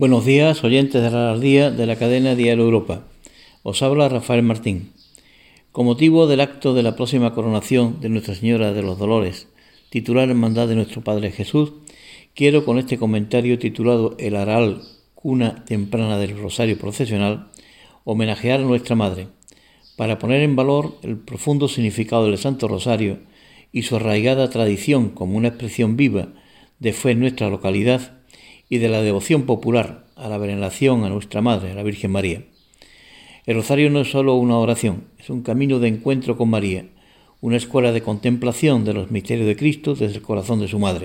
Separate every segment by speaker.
Speaker 1: Buenos días, oyentes de Radio Día de la cadena Diario Europa. Os habla Rafael Martín. Con motivo del acto de la próxima coronación de Nuestra Señora de los Dolores, titular Hermandad de nuestro Padre Jesús, quiero con este comentario titulado El Aral, cuna temprana del Rosario Procesional, homenajear a nuestra Madre, para poner en valor el profundo significado del Santo Rosario y su arraigada tradición como una expresión viva de fe en nuestra localidad y de la devoción popular a la veneración a nuestra Madre, a la Virgen María. El Rosario no es solo una oración, es un camino de encuentro con María, una escuela de contemplación de los misterios de Cristo desde el corazón de su Madre.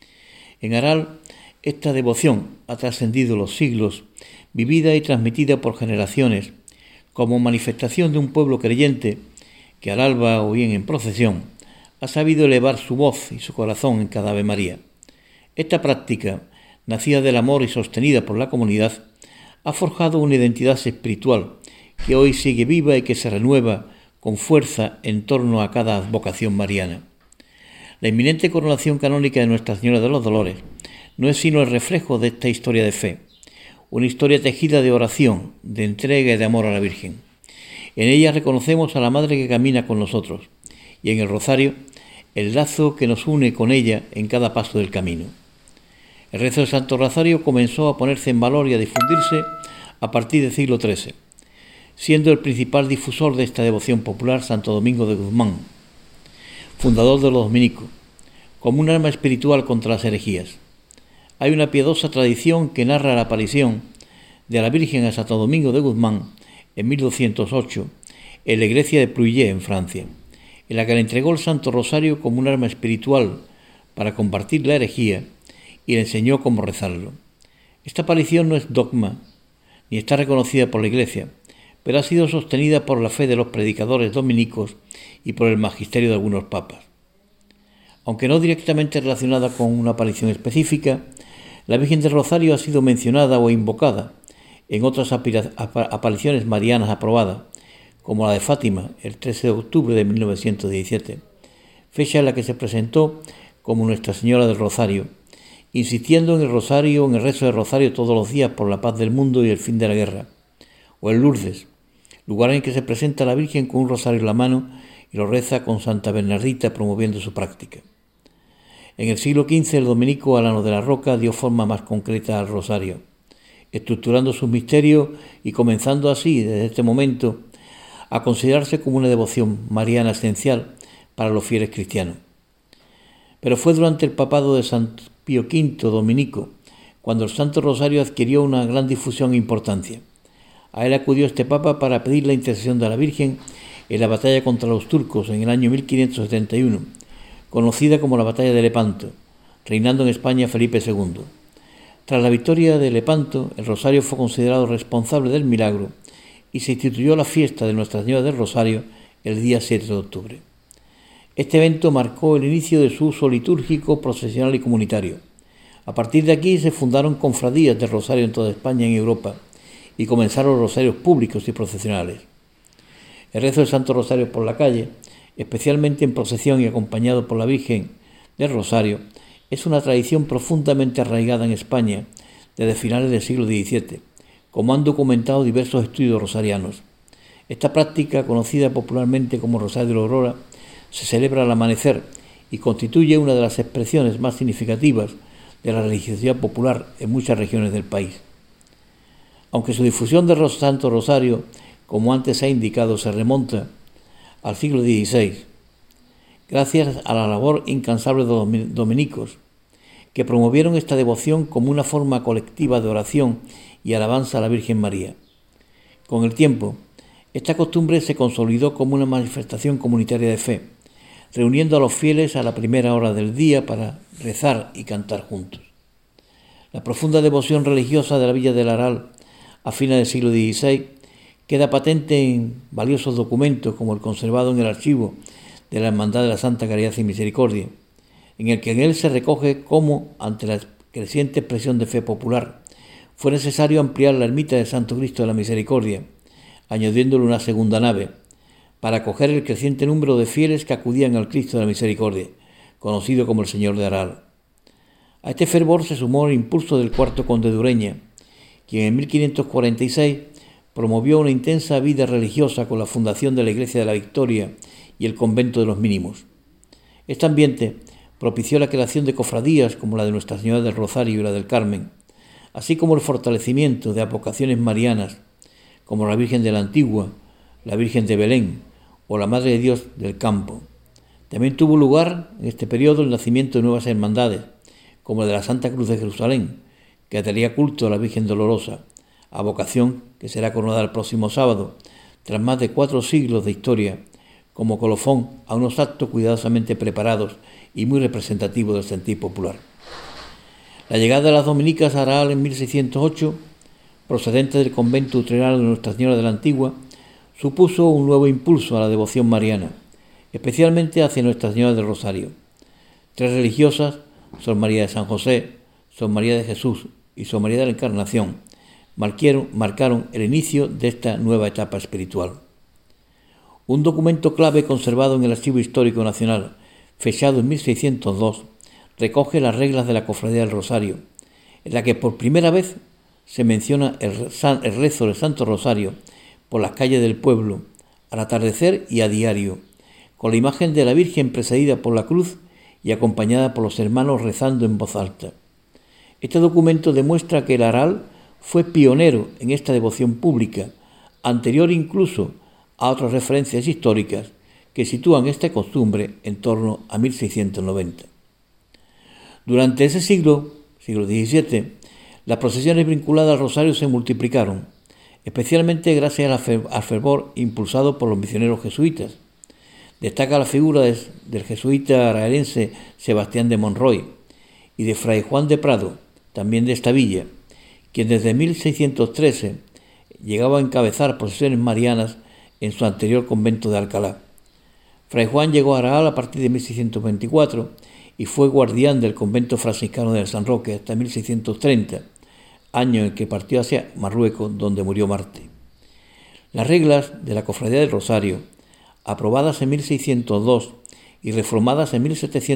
Speaker 1: En Aral, esta devoción ha trascendido los siglos, vivida y transmitida por generaciones, como manifestación de un pueblo creyente que al alba o bien en procesión ha sabido elevar su voz y su corazón en cada Ave María. Esta práctica, nacida del amor y sostenida por la comunidad, ha forjado una identidad espiritual que hoy sigue viva y que se renueva con fuerza en torno a cada advocación mariana. La inminente coronación canónica de Nuestra Señora de los Dolores no es sino el reflejo de esta historia de fe, una historia tejida de oración, de entrega y de amor a la Virgen. En ella reconocemos a la Madre que camina con nosotros y en el Rosario el lazo que nos une con ella en cada paso del camino. El rezo del Santo Rosario comenzó a ponerse en valor y a difundirse a partir del siglo XIII, siendo el principal difusor de esta devoción popular Santo Domingo de Guzmán, fundador de los dominicos, como un arma espiritual contra las herejías. Hay una piadosa tradición que narra la aparición de la Virgen a Santo Domingo de Guzmán en 1208 en la iglesia de Plouillet, en Francia, en la que le entregó el Santo Rosario como un arma espiritual para combatir la herejía y le enseñó cómo rezarlo. Esta aparición no es dogma, ni está reconocida por la Iglesia, pero ha sido sostenida por la fe de los predicadores dominicos y por el magisterio de algunos papas. Aunque no directamente relacionada con una aparición específica, la Virgen del Rosario ha sido mencionada o invocada en otras apariciones marianas aprobadas, como la de Fátima, el 13 de octubre de 1917, fecha en la que se presentó como Nuestra Señora del Rosario, insistiendo en el Rosario, en el rezo del Rosario todos los días por la paz del mundo y el fin de la guerra. O en Lourdes, lugar en que se presenta a la Virgen con un rosario en la mano y lo reza con Santa Bernardita promoviendo su práctica. En el siglo XV el dominico Alano de la Roca dio forma más concreta al rosario, estructurando sus misterios y comenzando así, desde este momento, a considerarse como una devoción mariana esencial para los fieles cristianos. Pero fue durante el papado de San Pío V dominico cuando el Santo Rosario adquirió una gran difusión e importancia. A él acudió este papa para pedir la intercesión de la Virgen en la batalla contra los turcos en el año 1571, conocida como la batalla de Lepanto, reinando en España Felipe II. Tras la victoria de Lepanto, el Rosario fue considerado responsable del milagro y se instituyó la fiesta de Nuestra Señora del Rosario el día 7 de octubre. Este evento marcó el inicio de su uso litúrgico, procesional y comunitario. A partir de aquí se fundaron cofradías de Rosario en toda España y en Europa y comenzaron los rosarios públicos y procesionales. El rezo del Santo Rosario por la calle, especialmente en procesión y acompañado por la Virgen del Rosario, es una tradición profundamente arraigada en España desde finales del siglo XVII, como han documentado diversos estudios rosarianos. Esta práctica, conocida popularmente como Rosario de la Aurora, se celebra al amanecer y constituye una de las expresiones más significativas de la religiosidad popular en muchas regiones del país. Aunque su difusión del Santo Rosario, como antes se ha indicado, se remonta al siglo XVI, gracias a la labor incansable de los dominicos, que promovieron esta devoción como una forma colectiva de oración y alabanza a la Virgen María. Con el tiempo, esta costumbre se consolidó como una manifestación comunitaria de fe, reuniendo a los fieles a la primera hora del día para rezar y cantar juntos. La profunda devoción religiosa de la villa del Aral a fines del siglo XVI queda patente en valiosos documentos como el conservado en el archivo de la Hermandad de la Santa Caridad y Misericordia, en el que en él se recoge cómo, ante la creciente expresión de fe popular, fue necesario ampliar la ermita del Santo Cristo de la Misericordia, añadiéndole una segunda nave, para acoger el creciente número de fieles que acudían al Cristo de la Misericordia, conocido como el Señor de Aral. A este fervor se sumó el impulso del cuarto conde de Ureña, quien en 1546 promovió una intensa vida religiosa con la fundación de la Iglesia de la Victoria y el Convento de los Mínimos. Este ambiente propició la creación de cofradías como la de Nuestra Señora del Rosario y la del Carmen, así como el fortalecimiento de advocaciones marianas como la Virgen de la Antigua, la Virgen de Belén o la Madre de Dios del Campo. También tuvo lugar en este periodo el nacimiento de nuevas hermandades, como la de la Santa Cruz de Jerusalén, que daría culto a la Virgen Dolorosa, advocación que será coronada el próximo sábado, tras más de 4 siglos de historia, como colofón a unos actos cuidadosamente preparados y muy representativos del sentir popular. La llegada de las dominicas a Aral en 1608, procedente del convento utrerano de Nuestra Señora de la Antigua, supuso un nuevo impulso a la devoción mariana, especialmente hacia Nuestra Señora del Rosario. 3 religiosas, Sor María de San José, Sor María de Jesús y Sor María de la Encarnación, marcaron el inicio de esta nueva etapa espiritual. Un documento clave conservado en el Archivo Histórico Nacional, fechado en 1602, recoge las reglas de la Cofradía del Rosario, en la que por primera vez se menciona el rezo del Santo Rosario por las calles del pueblo, al atardecer y a diario, con la imagen de la Virgen precedida por la cruz y acompañada por los hermanos rezando en voz alta. Este documento demuestra que el Aral fue pionero en esta devoción pública, anterior incluso a otras referencias históricas que sitúan esta costumbre en torno a 1690. Durante ese siglo XVII, las procesiones vinculadas al rosario se multiplicaron, especialmente gracias al fervor impulsado por los misioneros jesuitas. Destaca la figura del jesuita araelense Sebastián de Monroy y de Fray Juan de Prado, también de esta villa, quien desde 1613 llegaba a encabezar procesiones marianas en su anterior convento de Alcalá. Fray Juan llegó a Aral a partir de 1624 y fue guardián del convento franciscano de San Roque hasta 1630, año en el que partió hacia Marruecos, donde murió Marte. Las reglas de la Cofradía del Rosario, aprobadas en 1602 y reformadas en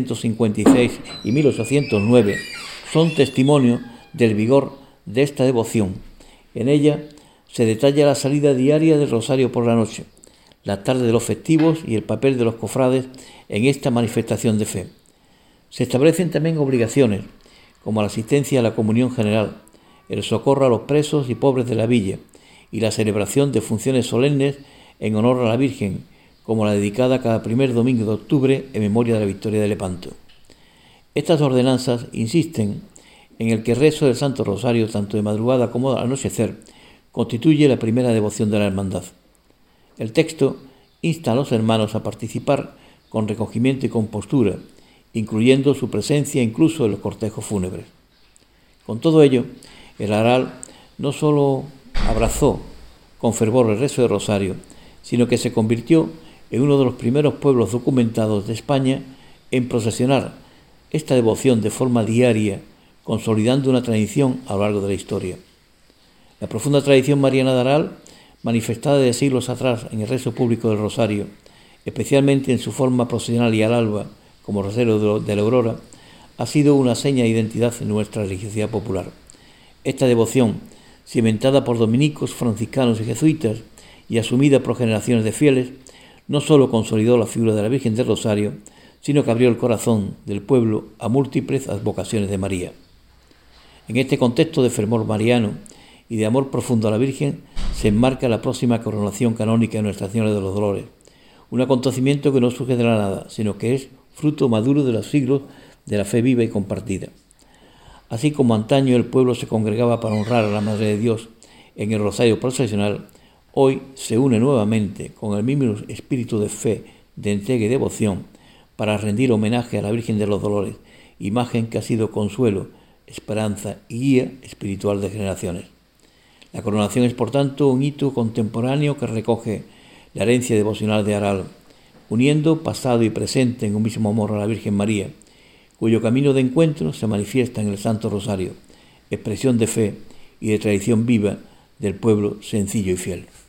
Speaker 1: 1756 y 1809, son testimonio del vigor de esta devoción. En ella se detalla la salida diaria del rosario por la noche, la tarde de los festivos y el papel de los cofrades en esta manifestación de fe. Se establecen también obligaciones, como la asistencia a la comunión general, el socorro a los presos y pobres de la villa y la celebración de funciones solemnes en honor a la Virgen, como la dedicada cada primer domingo de octubre en memoria de la victoria de Lepanto. Estas ordenanzas insisten en el que el rezo del Santo Rosario, tanto de madrugada como al anochecer, constituye la primera devoción de la hermandad. El texto insta a los hermanos a participar con recogimiento y compostura, incluyendo su presencia incluso en los cortejos fúnebres. Con todo ello, el Aral no solo abrazó con fervor el rezo del Rosario, sino que se convirtió en uno de los primeros pueblos documentados de España en procesionar esta devoción de forma diaria, consolidando una tradición a lo largo de la historia. La profunda tradición mariana de Aral, manifestada de siglos atrás en el rezo público del Rosario, especialmente en su forma procesional y al alba, como Rosario de la Aurora, ha sido una seña de identidad en nuestra religiosidad popular. Esta devoción, cimentada por dominicos, franciscanos y jesuitas y asumida por generaciones de fieles, no solo consolidó la figura de la Virgen del Rosario, sino que abrió el corazón del pueblo a múltiples advocaciones de María. En este contexto de fervor mariano y de amor profundo a la Virgen se enmarca la próxima coronación canónica de Nuestra Señora de los Dolores, un acontecimiento que no surge de la nada, sino que es fruto maduro de los siglos de la fe viva y compartida. Así como antaño el pueblo se congregaba para honrar a la Madre de Dios en el rosario procesional, hoy se une nuevamente con el mismo espíritu de fe, de entrega y devoción para rendir homenaje a la Virgen de los Dolores, imagen que ha sido consuelo, esperanza y guía espiritual de generaciones. La coronación es, por tanto, un hito contemporáneo que recoge la herencia devocional de Aral, uniendo pasado y presente en un mismo amor a la Virgen María, cuyo camino de encuentro se manifiesta en el Santo Rosario, expresión de fe y de tradición viva del pueblo sencillo y fiel.